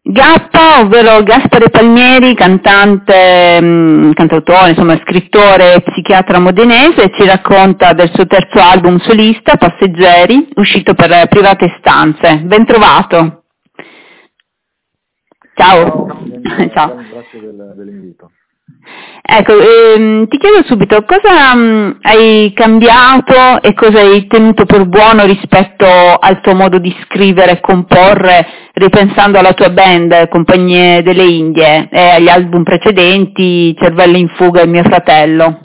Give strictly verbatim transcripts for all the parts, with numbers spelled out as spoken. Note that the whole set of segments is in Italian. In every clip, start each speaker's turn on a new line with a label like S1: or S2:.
S1: Gappa, ovvero Gaspare Palmieri, cantante, mh, cantautore, insomma scrittore e psichiatra modenese, ci racconta del suo terzo album solista, Passeggeri, uscito per Private Stanze. Ben trovato. Ciao.
S2: Ciao,
S1: Ciao.
S2: grazie del, dell'invito.
S1: Ecco, ehm, ti chiedo subito cosa mh, hai cambiato e cosa hai tenuto per buono rispetto al tuo modo di scrivere e comporre, ripensando alla tua band Compagnie delle Indie e agli album precedenti, Cervello in fuga e Mio fratello.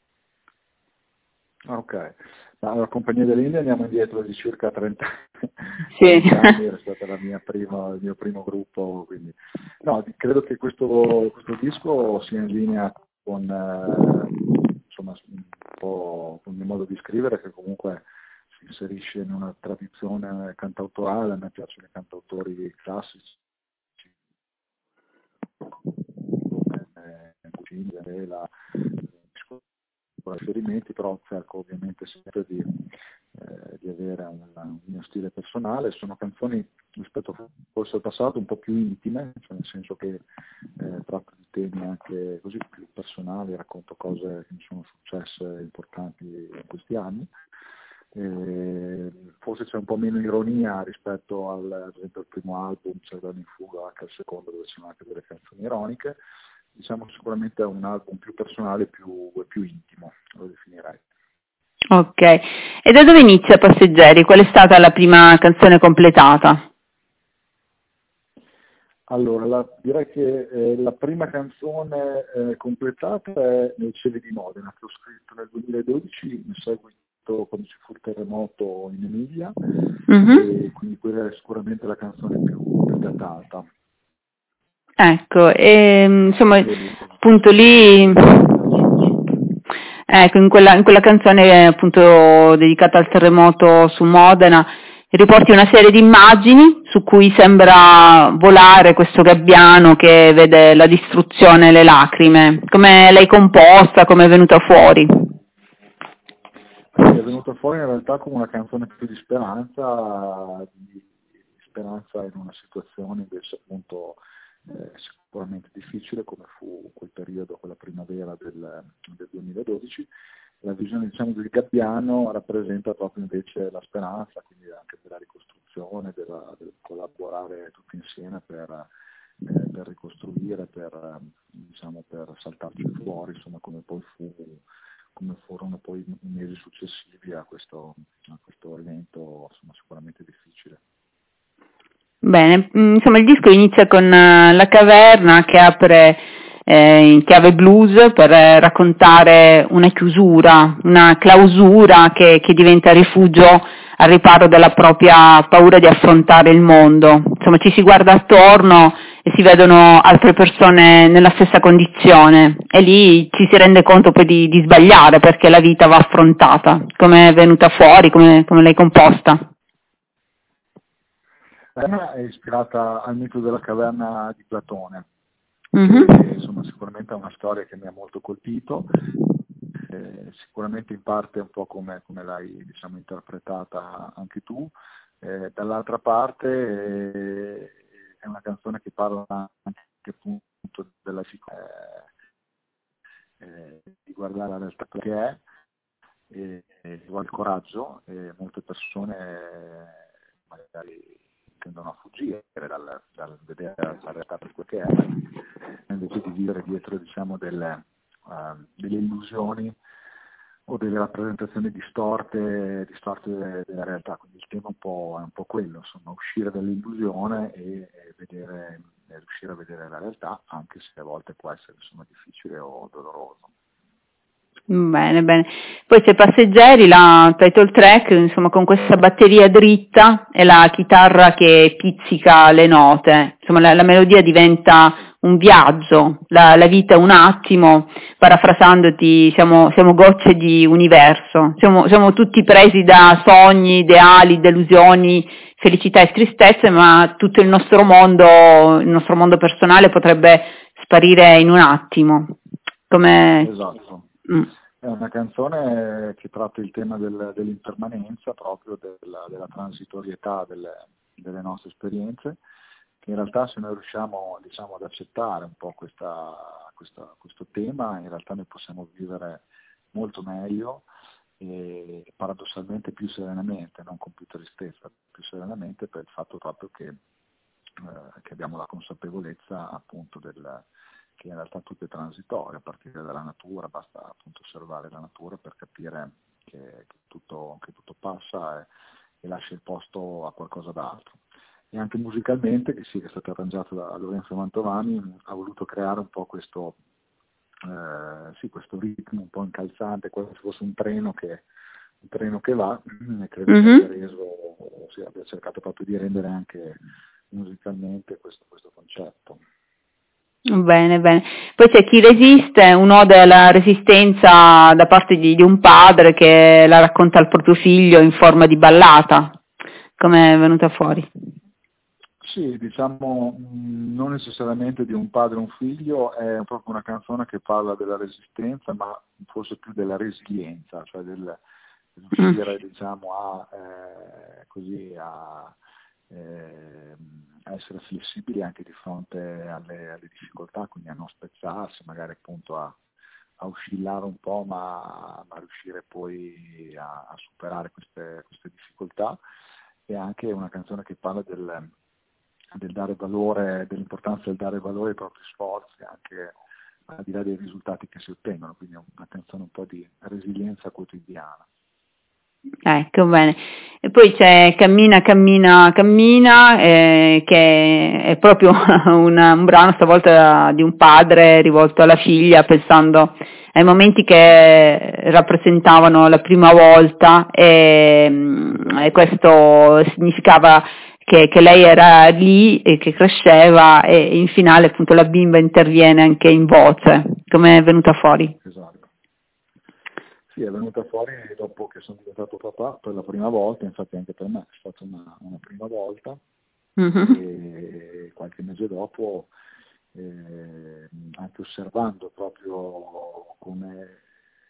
S2: Ok, ma la Compagnia dell'India andiamo indietro di circa trenta,
S1: Sì.
S2: trenta anni, era stata la mia prima, il mio primo gruppo, quindi no, credo che questo, questo disco sia in linea con, eh, insomma, un po' con il mio modo di scrivere, che comunque si inserisce in una tradizione cantautorale. A me piacciono i cantautori classici come eh, Puccini, Varela, riferimenti, però cerco ovviamente sempre di, eh, di avere un, un mio stile personale. Sono canzoni rispetto forse al passato un po' più intime, cioè nel senso che eh, tratto di temi anche così più personali, racconto cose che mi sono successe importanti in questi anni. Eh, forse c'è un po' meno ironia rispetto al, ad esempio, al primo album, Cervello in fuga, che al secondo, dove ci sono anche delle canzoni ironiche. Diciamo sicuramente è un album più personale, più, più intimo, lo definirei.
S1: Ok, e da dove inizia Passeggeri? Qual è stata la prima canzone completata?
S2: Allora, la, direi che eh, la prima canzone eh, completata è Nei cieli di Modena, che ho scritto nel duemiladodici, in seguito quando ci fu il terremoto in Emilia, mm-hmm. E quindi quella è sicuramente la canzone più, più datata.
S1: Ecco, e, insomma, appunto lì, ecco, in quella, in quella canzone appunto dedicata al terremoto su Modena, riporti una serie di immagini su cui sembra volare questo gabbiano che vede la distruzione e le lacrime. Come l'hai composta, come è venuta fuori?
S2: È venuta fuori in realtà come una canzone più di speranza, di speranza in una situazione invece appunto eh, sicuramente difficile come fu quel periodo, quella primavera del, del duemiladodici. La visione, diciamo, del gabbiano rappresenta proprio invece la speranza, quindi anche della ricostruzione, della, del collaborare tutti insieme per, eh, per ricostruire, per, diciamo, per saltarci fuori, insomma, come poi fu, come furono poi i mesi successivi a questo, a questo evento, insomma, sicuramente difficile.
S1: Bene, insomma il disco inizia con uh, La caverna che apre eh, in chiave blues per eh, raccontare una chiusura, una clausura che, che diventa rifugio al riparo della propria paura di affrontare il mondo. Insomma ci si guarda attorno e si vedono altre persone nella stessa condizione e lì ci si rende conto poi di, di sbagliare perché la vita va affrontata. Come è venuta fuori, come, come l'hai composta?
S2: La è ispirata al mito della caverna di Platone,
S1: mm-hmm.
S2: che insomma sicuramente è una storia che mi ha molto colpito, eh, sicuramente in parte un po' come, come l'hai, diciamo, interpretata anche tu. Eh, dall'altra parte eh, è una canzone che parla anche appunto della eh, eh, di guardare la realtà che è, e, e vuole il coraggio, e molte persone eh, magari tendono a fuggire dal, dal vedere la realtà per quel che è, invece di vivere dietro, diciamo, delle, uh, delle illusioni o delle rappresentazioni distorte, distorte della, della realtà. Quindi il tema è un po', è un po' quello, insomma, uscire dall'illusione e, e vedere, e riuscire a vedere la realtà, anche se a volte può essere, insomma, difficile o doloroso.
S1: Bene, bene. Poi c'è Passeggeri, la title track, insomma, con questa batteria dritta e la chitarra che pizzica le note. Insomma, la, la melodia diventa un viaggio, la, la vita è un attimo, parafrasandoti, siamo, siamo gocce di universo, siamo, siamo tutti presi da sogni, ideali, delusioni, felicità e tristezze, ma tutto il nostro mondo, il nostro mondo personale potrebbe sparire in un attimo. Come...
S2: Esatto.
S1: Mm.
S2: È una canzone che tratta il tema del, dell'impermanenza, proprio della, della transitorietà delle, delle nostre esperienze, che in realtà se noi riusciamo, diciamo, ad accettare un po' questa, questa, questo tema, in realtà noi possiamo vivere molto meglio e paradossalmente più serenamente, non con più tristezza, più serenamente, per il fatto proprio che, eh, che abbiamo la consapevolezza appunto del, che in realtà tutto è transitorio, a partire dalla natura, basta appunto osservare la natura per capire che, che, tutto, che tutto passa e, e lascia il posto a qualcosa d'altro. E anche musicalmente, che sì, che è stato arrangiato da Lorenzo Mantovani, ha voluto creare un po' questo, eh, sì, questo ritmo un po' incalzante, come se fosse un treno che, un treno che va, e credo mm-hmm. che abbia reso, sì, abbia cercato proprio di rendere anche musicalmente questo, questo concetto.
S1: Bene, bene. Poi c'è Chi resiste, un'ode alla resistenza da parte di, di un padre che la racconta al proprio figlio in forma di ballata. Come è venuta fuori?
S2: Sì, diciamo non necessariamente di un padre e un figlio, è proprio una canzone che parla della resistenza, ma forse più della resilienza, cioè del riuscire mm. diciamo a eh, così a, eh, a essere flessibili anche di fronte alle, alle difficoltà, quindi a non spezzarsi, magari appunto a, a oscillare un po', ma, ma riuscire poi a, a superare queste, queste difficoltà. E anche una canzone che parla del del dare valore, dell'importanza del dare valore ai propri sforzi, anche al di là dei risultati che si ottengono, quindi una canzone un po' di resilienza quotidiana.
S1: Ecco, bene. E poi c'è Cammina, cammina, cammina, eh, che è proprio una, un brano stavolta di un padre rivolto alla figlia, pensando ai momenti che rappresentavano la prima volta, e, e questo significava Che, che lei era lì e che cresceva, e in finale appunto la bimba interviene anche in voce. Come è venuta fuori?
S2: Esatto. Sì, è venuta fuori dopo che sono diventato papà per la prima volta, infatti anche per me è stata una, una prima volta, mm-hmm. e qualche mese dopo, eh, anche osservando proprio come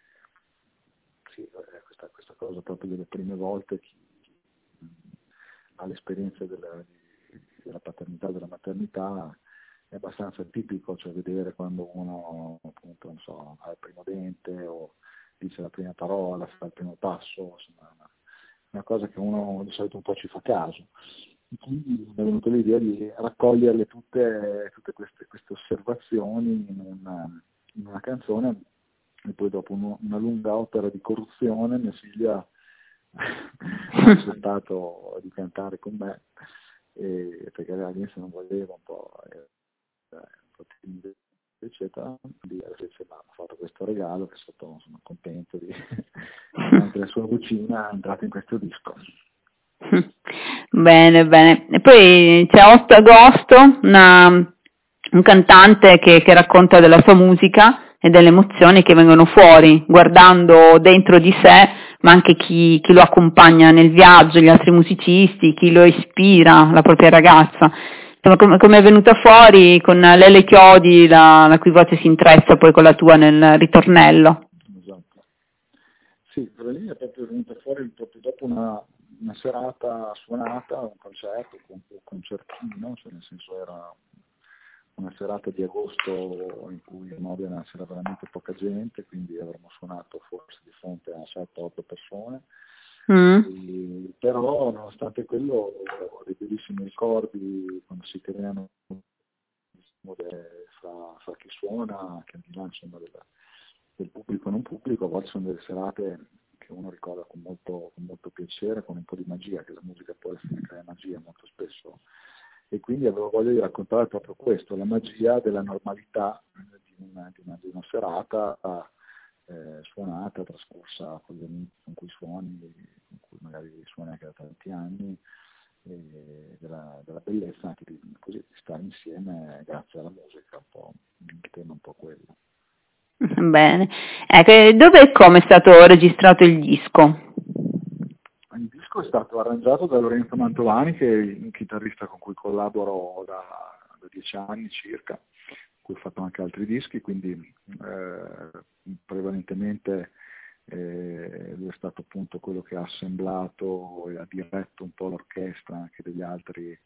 S2: sì, questa, questa cosa proprio delle prime volte, chi, all'esperienza della, della paternità, della maternità, è abbastanza tipico, cioè vedere quando uno appunto non so, ha il primo dente o dice la prima parola, fa il primo passo, insomma, una, una cosa che uno di solito un po' ci fa caso. E quindi mi è venuta l'idea di raccoglierle tutte, tutte queste, queste osservazioni in una, in una canzone, e poi dopo uno, una lunga opera di corruzione mia figlia ha accettato di cantare con me, e, perché all'inizio non voleva, un po', eh, un po' timido, eccetera, quindi invece mi ha fatto questo regalo che sono, sono contento di anche la sua vocina è entrata in questo disco.
S1: Bene, bene. E poi c'è otto agosto, una, un cantante che, che racconta della sua musica e delle emozioni che vengono fuori, guardando dentro di sé, ma anche chi, chi lo accompagna nel viaggio, gli altri musicisti, chi lo ispira, la propria ragazza. Insomma, come, come è venuta fuori con Lele Chiodi, la, la cui voce si intreccia poi con la tua nel ritornello.
S2: Esatto. Sì, quella lì è proprio venuta fuori proprio dopo una, una serata suonata, un concerto, un concertino, cioè nel senso era una serata di agosto in cui a Modena c'era veramente poca gente, quindi avremmo suonato forse di fronte a sette otto persone. Mm. E, però nonostante quello ho dei bellissimi ricordi quando si creano fra, fra chi suona, che al di là insomma del, del pubblico e non pubblico, a volte sono delle serate che uno ricorda con molto, con molto piacere, con un po' di magia, che la musica poi alla fine crea magia molto spesso, e quindi avevo voglia di raccontare proprio questo, la magia della normalità di una, di una, di una serata eh, suonata, trascorsa con gli amici con cui suoni, con cui magari suoni anche da tanti anni, e della, della bellezza anche di, così, di stare insieme grazie alla musica, un po', il tema un po' quello.
S1: Bene, ecco, dove e come è stato registrato il disco?
S2: Il disco è stato arrangiato da Lorenzo Mantovani, che è un chitarrista con cui collaboro da, da dieci anni circa, con cui ho fatto anche altri dischi, quindi eh, prevalentemente eh, lui è stato appunto quello che ha assemblato e ha diretto un po' l'orchestra anche degli altri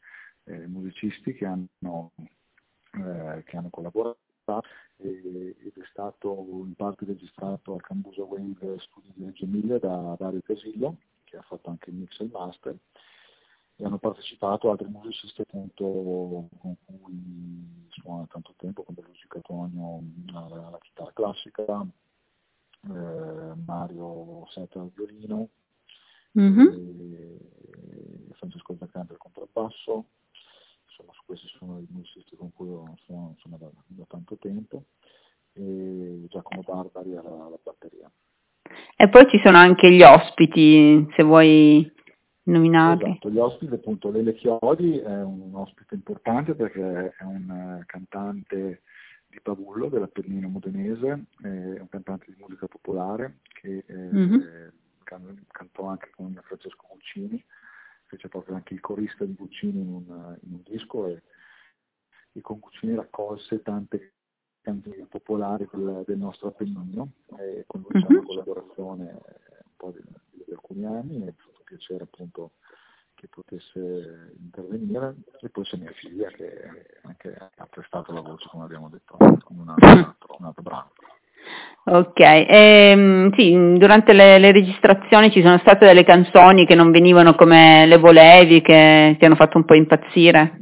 S2: eh, musicisti che hanno, eh, che hanno collaborato e, ed è stato in parte registrato al Cambusa Wave Studio di Reggio Emilia da Dario Casillo, che ha fatto anche il mix e il master, e hanno partecipato altri musicisti appunto con cui suono da tanto tempo, come Luigi Catonio alla, alla chitarra classica, eh, Mario Setta al violino,
S1: Mhm.
S2: e Francesco Zaccante al contrabbasso. Insomma, questi sono i musicisti con cui ho suono insomma, da, da tanto tempo, e Giacomo Barbari alla, alla batteria.
S1: E poi ci sono anche gli ospiti, se vuoi nominarli.
S2: Esatto, gli ospiti, appunto, Lele Chiodi è un ospite importante perché è un uh, cantante di Pavullo, dell'Appennino modenese, è un cantante di musica popolare che eh,
S1: Mhm.
S2: can- cantò anche con Francesco Guccini, fece proprio anche il corista di Guccini in un, in un disco, e, e con Guccini raccolse tante canzoni popolari del, del nostro Appennino, e con lui c'è una
S1: Mhm.
S2: collaborazione eh, un po' di, di alcuni anni, e mi ha fatto piacere appunto che potesse intervenire. E poi c'è mia figlia che anche ha prestato la voce, come abbiamo detto, in un altro, un altro, un altro brano.
S1: Ok, ehm, sì, durante le, le registrazioni ci sono state delle canzoni che non venivano come le volevi, che ti hanno fatto un po' impazzire.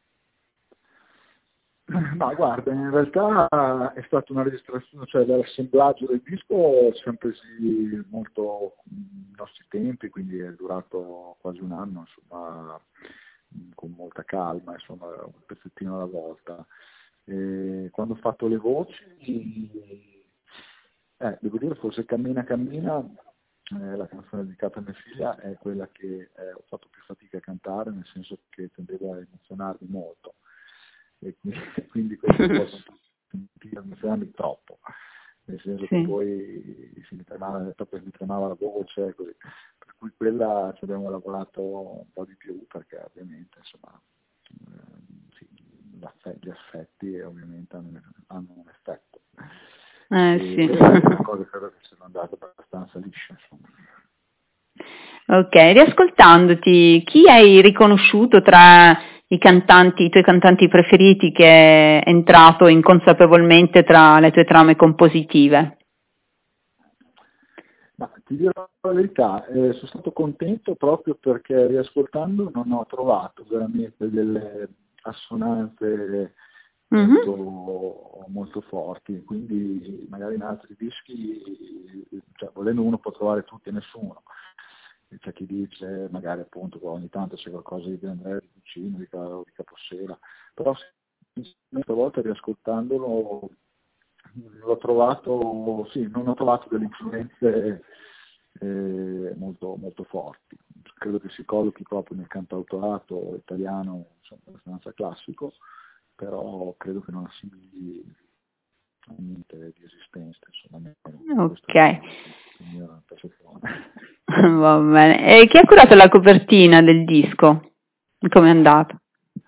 S2: Ma guarda, in realtà è stata una registrazione, cioè l'assemblaggio del disco ci siamo presi molto i nostri tempi, quindi è durato quasi un anno, insomma, con molta calma, insomma, un pezzettino alla volta. E quando ho fatto le voci, eh, devo dire forse Cammina Cammina, eh, la canzone dedicata a mia figlia, è quella che eh, ho fatto più fatica a cantare, nel senso che tendeva a emozionarmi molto. E quindi, quindi questo può sentire emozionarmi troppo, nel senso che
S1: Sì.
S2: poi si mi tremava, proprio mi tremava la voce, così. Per cui quella ci abbiamo lavorato un po' di più, perché ovviamente insomma eh, sì, gli affetti ovviamente hanno, hanno un effetto.
S1: Eh,
S2: E
S1: sì.
S2: per le altre cose credo che siano andate abbastanza lisce, insomma.
S1: Ok, riascoltandoti, chi hai riconosciuto tra i cantanti, i tuoi cantanti preferiti, che è entrato inconsapevolmente tra le tue trame compositive?
S2: Ma ti dirò la verità, eh, sono stato contento proprio perché riascoltando non ho trovato veramente delle assonanze
S1: Mhm.
S2: molto, molto forti, quindi magari in altri dischi, cioè, volendo uno può trovare tutti e nessuno. C'è chi dice magari appunto che ogni tanto c'è qualcosa di Andrea, di Guccini, di, di Capossela, però questa volta riascoltandolo l'ho trovato, sì, non ho trovato delle influenze eh, molto, molto forti. Credo che si collochi proprio nel cantautorato italiano, insomma, abbastanza classico, però credo che non assimili a niente di esistente, insomma, questa
S1: Ok,
S2: è la mia percezione.
S1: va bene. E chi ha curato la copertina del disco? Come è andata?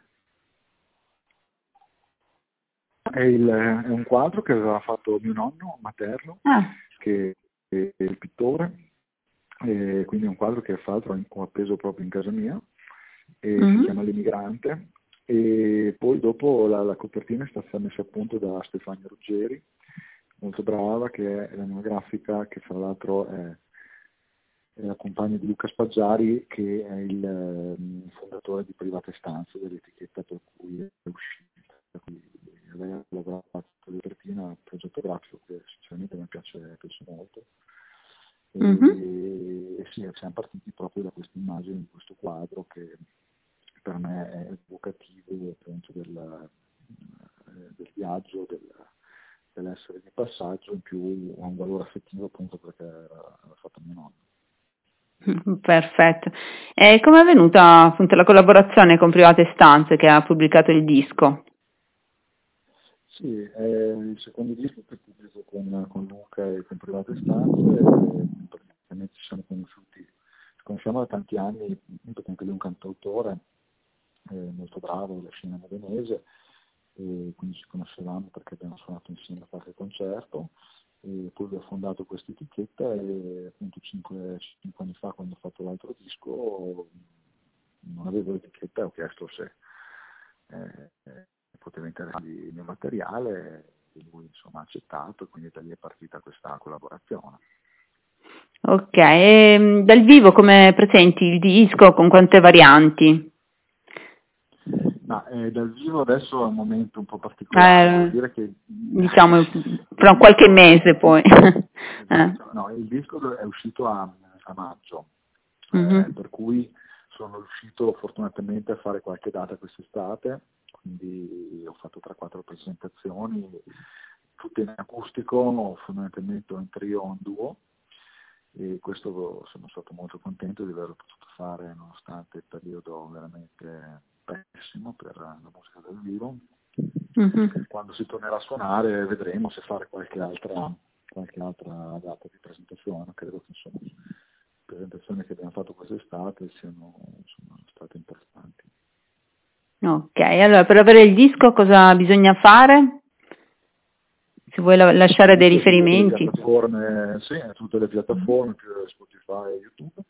S2: È, il, è un quadro che aveva fatto mio nonno materno,
S1: Ah.
S2: che è il pittore, e quindi è un quadro che fra l'altro ho appeso proprio in casa mia, e si
S1: Mhm.
S2: chiama L'Emigrante, e poi dopo la, la copertina è stata messa a punto da Stefania Ruggeri, molto brava, che è la mia grafica, che fra l'altro è, è la compagna di Luca Spaggiari, che è il um, fondatore di Private Stanze, dell'etichetta per cui è uscita. Quindi lei ha lavorato di copertina, un progetto grafico che sinceramente mi piace, piace molto. E,
S1: Mhm.
S2: e sì, siamo partiti proprio da questa immagine, di questo quadro che per me è evocativo appunto del, del viaggio, del, dell'essere di passaggio, in più ha un valore affettivo appunto perché era, era fatto mio nonno.
S1: Perfetto. E come è venuta appunto la collaborazione con Private Stanze, che ha pubblicato il disco?
S2: Sì, è il secondo disco che pubblico con, con Luca e con Private Stanze, e praticamente ci siamo conosciuti, ci conosciamo da tanti anni, perché anche lui è un cantautore eh, molto bravo della scena modenese, e quindi ci conoscevamo perché abbiamo suonato insieme a qualche concerto, e poi ho fondato questa etichetta, e appunto cinque, anni fa, quando ho fatto l'altro disco, non avevo l'etichetta e ho chiesto se eh, eh, poteva interessargli il mio materiale, e lui insomma ha accettato, e quindi da lì è partita questa collaborazione.
S1: Ok, e dal vivo come presenti il disco, con quante varianti?
S2: Ma eh, dal vivo adesso è un momento un po' particolare,
S1: Eh,
S2: devo dire che
S1: diciamo fra qualche
S2: disco,
S1: mese poi.
S2: esatto, no, il disco è uscito a, a maggio,
S1: eh. Mm-hmm.
S2: eh, per cui sono riuscito fortunatamente a fare qualche data quest'estate, quindi ho fatto tre quattro presentazioni, tutte in acustico, fondamentalmente in trio o in duo, e questo sono stato molto contento di averlo potuto fare nonostante il periodo veramente pessimo per la musica dal vivo. Mm-hmm. Quando si tornerà a suonare vedremo se fare qualche altra, qualche altra data di presentazione. Credo che insomma le presentazioni che abbiamo fatto quest'estate siano insomma, state importanti.
S1: Ok, allora per avere il disco cosa bisogna fare? Se vuoi la- lasciare dei riferimenti.
S2: Tutte le piattaforme, sì, tutte le piattaforme, più Spotify e YouTube.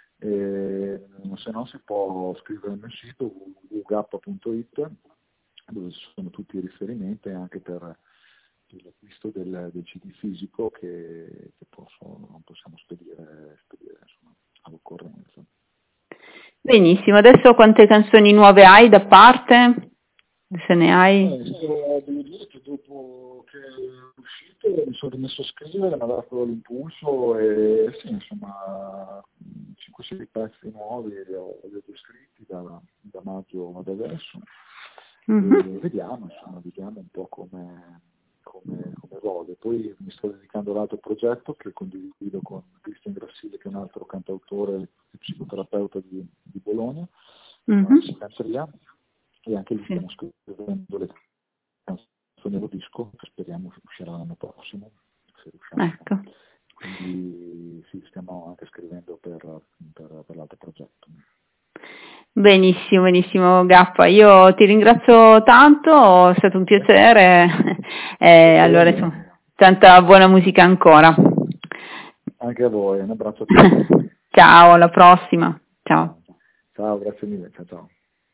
S2: E, se no si può scrivere nel sito w w w punto gappa punto it, dove ci sono tutti i riferimenti anche per l'acquisto del, del C D fisico che, che posso, non possiamo spedire, spedire insomma, all'occorrenza.
S1: Benissimo, adesso quante canzoni nuove hai da parte? Se ne hai?
S2: Eh, devo dire che dopo che è uscito mi sono rimesso a scrivere, mi ha dato l'impulso e sì, insomma cinque sei pezzi nuovi li ho, li ho descritti da, da maggio ad adesso. Mm-hmm. E vediamo, insomma, vediamo un po' come, come, come evolve. Poi mi sto dedicando all'altro progetto che condivido con Cristian Grassile, che è un altro cantautore e psicoterapeuta di, di Bologna, mm-hmm. una psichiatria, e anche lì sì. Stiamo scrivendo le canzoni dello disco che speriamo uscirà l'anno prossimo, se riusciamo.
S1: Ecco.
S2: Quindi sì, stiamo anche scrivendo per, per, per l'altro progetto.
S1: Benissimo, benissimo Gappa, io ti ringrazio tanto, è stato un piacere e allora insomma, tanta buona musica ancora.
S2: Anche a voi, un abbraccio a tutti.
S1: Ciao, alla prossima. Ciao.
S2: Ciao, grazie mille, ciao ciao.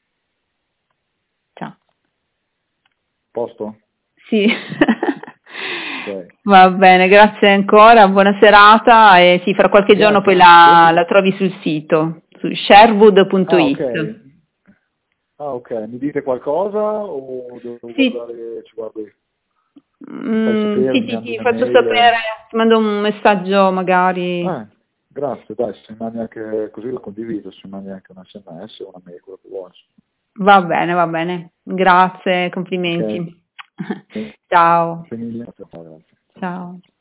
S1: Ciao.
S2: Posto?
S1: Sì.
S2: Okay.
S1: Va bene, grazie ancora, buona serata e sì, fra qualche grazie. giorno poi la, la trovi sul sito, su sherwood punto it.
S2: Ah, okay. Ah, ok, mi dite qualcosa o devo
S1: sì.
S2: guardare, ci guardo io?
S1: Mm, sapere, sì, sì, ti faccio sapere, ti mando un messaggio magari.
S2: Ah, grazie, dai, se mandi anche così lo condivido, se mandi anche un sms o una mail, quello che vuoi.
S1: Va bene, va bene, grazie, complimenti.
S2: Okay.
S1: Ciao.
S2: Grazie mille. Ciao.
S1: Ciao.